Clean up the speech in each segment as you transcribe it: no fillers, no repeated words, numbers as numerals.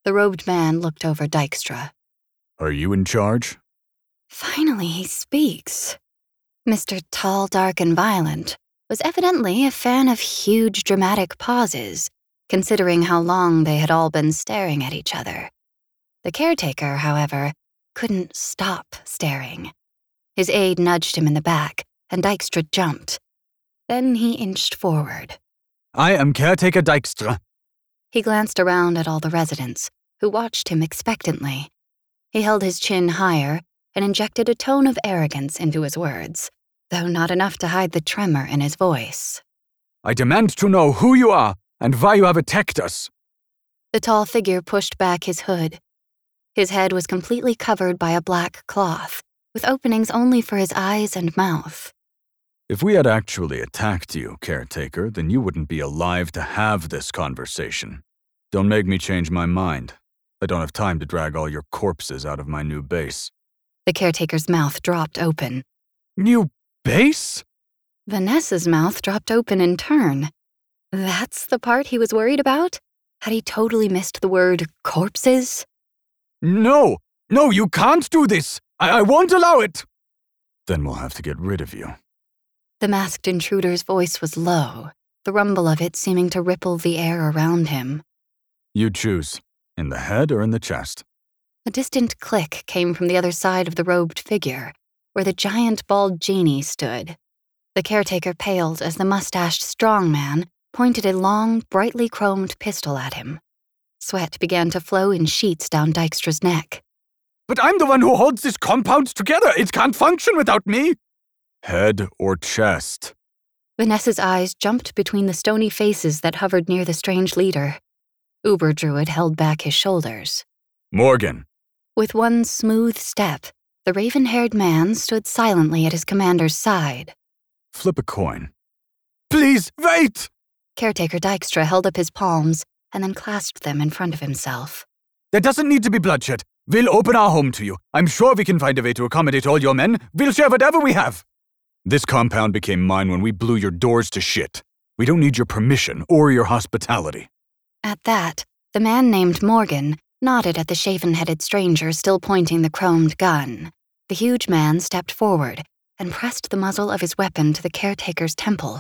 The robed man looked over Dykstra. Are you in charge? Finally he speaks. Mr. Tall, Dark, and Violent was evidently a fan of huge dramatic pauses, considering how long they had all been staring at each other. The caretaker, however, couldn't stop staring. His aide nudged him in the back, and Dykstra jumped. Then he inched forward. I am Caretaker Dykstra. He glanced around at all the residents, who watched him expectantly. He held his chin higher and injected a tone of arrogance into his words, though not enough to hide the tremor in his voice. I demand to know who you are and why you have attacked us. The tall figure pushed back his hood. His head was completely covered by a black cloth, with openings only for his eyes and mouth. If we had actually attacked you, Caretaker, then you wouldn't be alive to have this conversation. Don't make me change my mind. I don't have time to drag all your corpses out of my new base. The caretaker's mouth dropped open. New base? Vanessa's mouth dropped open in turn. That's the part he was worried about? Had he totally missed the word corpses? No, you can't do this. I won't allow it. Then we'll have to get rid of you. The masked intruder's voice was low, the rumble of it seeming to ripple the air around him. You choose, in the head or in the chest. A distant click came from the other side of the robed figure, where the giant bald genie stood. The caretaker paled as the mustached strong man pointed a long, brightly chromed pistol at him. Sweat began to flow in sheets down Dykstra's neck. But I'm the one who holds this compound together. It can't function without me. Head or chest? Vanessa's eyes jumped between the stony faces that hovered near the strange leader. Uber Druid held back his shoulders. Morgan. With one smooth step, the raven-haired man stood silently at his commander's side. Flip a coin. Please, wait! Caretaker Dykstra held up his palms and then clasped them in front of himself. There doesn't need to be bloodshed. We'll open our home to you. I'm sure we can find a way to accommodate all your men. We'll share whatever we have. This compound became mine when we blew your doors to shit. We don't need your permission or your hospitality. At that, the man named Morgan nodded at the shaven-headed stranger still pointing the chromed gun. The huge man stepped forward and pressed the muzzle of his weapon to the caretaker's temple.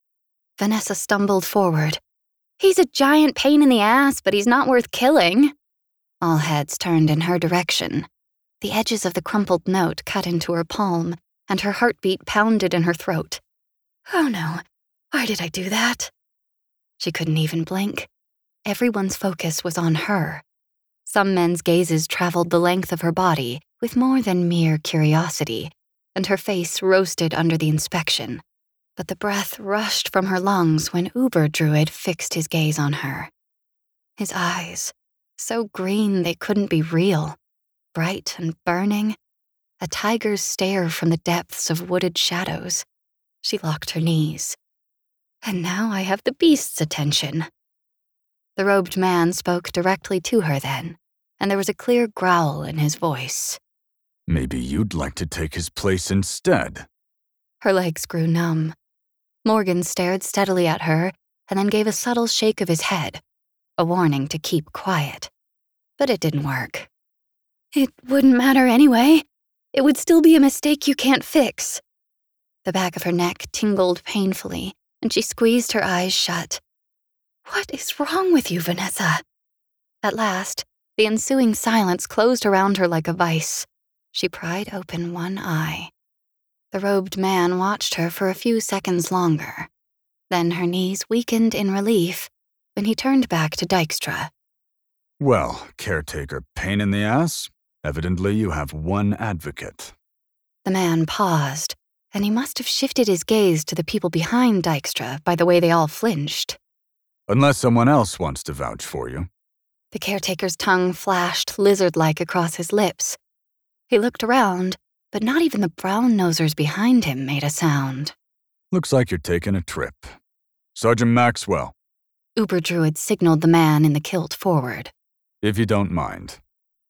Vanessa stumbled forward. He's a giant pain in the ass, but he's not worth killing. All heads turned in her direction. The edges of the crumpled note cut into her palm, and her heartbeat pounded in her throat. Oh no, why did I do that? She couldn't even blink. Everyone's focus was on her. Some men's gazes traveled the length of her body with more than mere curiosity, and her face roasted under the inspection. But the breath rushed from her lungs when Uber Druid fixed his gaze on her. His eyes, so green they couldn't be real, bright and burning, a tiger's stare from the depths of wooded shadows. She locked her knees. And now I have the beast's attention. The robed man spoke directly to her then, and there was a clear growl in his voice. Maybe you'd like to take his place instead. Her legs grew numb. Morgan stared steadily at her and then gave a subtle shake of his head, a warning to keep quiet. But it didn't work. It wouldn't matter anyway. It would still be a mistake you can't fix. The back of her neck tingled painfully, and she squeezed her eyes shut. What is wrong with you, Vanessa? At last, the ensuing silence closed around her like a vice. She pried open one eye. The robed man watched her for a few seconds longer. Then her knees weakened in relief when he turned back to Dykstra. Well, caretaker pain in the ass, evidently you have one advocate. The man paused, and he must have shifted his gaze to the people behind Dykstra by the way they all flinched. Unless someone else wants to vouch for you. The caretaker's tongue flashed lizard-like across his lips. He looked around, but not even the brown-nosers behind him made a sound. Looks like you're taking a trip. Sergeant Maxwell. Uber Druid signaled the man in the kilt forward. If you don't mind.